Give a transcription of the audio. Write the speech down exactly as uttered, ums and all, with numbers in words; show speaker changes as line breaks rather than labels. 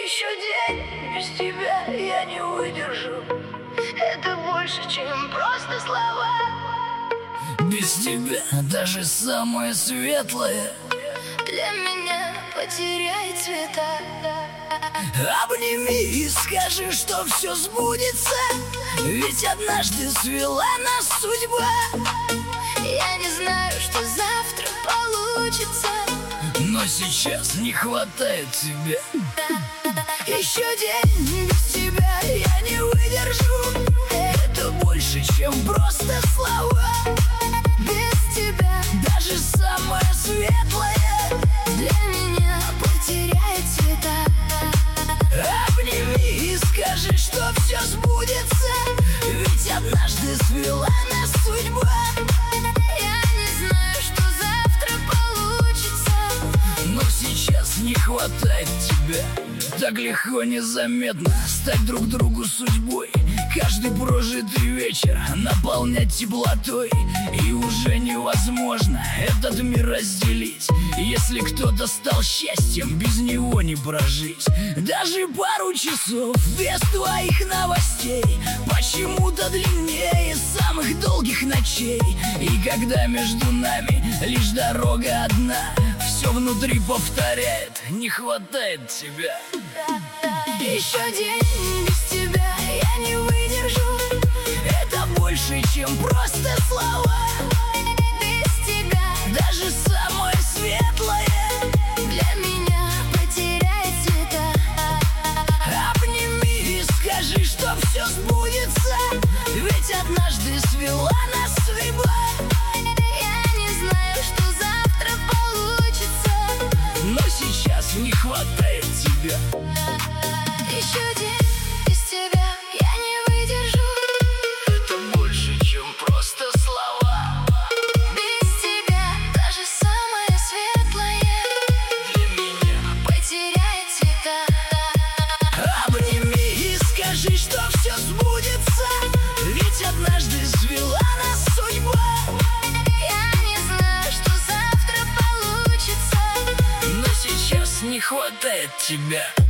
Еще день без тебя я не выдержу. Это больше, чем просто слова.
Без тебя даже самое светлое
для меня потеряет цвета.
Обними и скажи, что все сбудется, ведь однажды свела нас судьба.
Я не знаю, что завтра получится,
но сейчас не хватает тебя.
Еще день без тебя я не выдержу.
Это больше, чем просто слова.
Без тебя
даже самое светлое
для меня потеряет цвета.
Обними и скажи, что все сбудется, ведь однажды свела нас судьба.
Я не знаю, что завтра получится,
но сейчас не хватает тебя. Так легко, незаметно стать друг другу судьбой, каждый прожитый вечер наполнять теплотой. И уже невозможно этот мир разделить, если кто-то стал счастьем, без него не прожить. Даже пару часов без твоих новостей почему-то длиннее самых долгих ночей. И когда между нами лишь дорога одна, все внутри повторяет: не хватает тебя.
Еще день без тебя я не выдержу.
Это больше, чем просто слова.
Без тебя
даже самое светлое
для меня потеряет цвета.
Обними и скажи, что все сбудется, ведь однажды свела нас судьба.
Я не знаю, что завтра получится,
но сейчас не хватает тебя.
Еще день без тебя я не выдержу.
Это больше, чем просто слова.
Без тебя даже самое светлое
для меня
потеряет цвета.
Обними и скажи, что все сбудется, ведь однажды свела нас судьба.
Я не знаю, что завтра получится,
но сейчас не хватает тебя.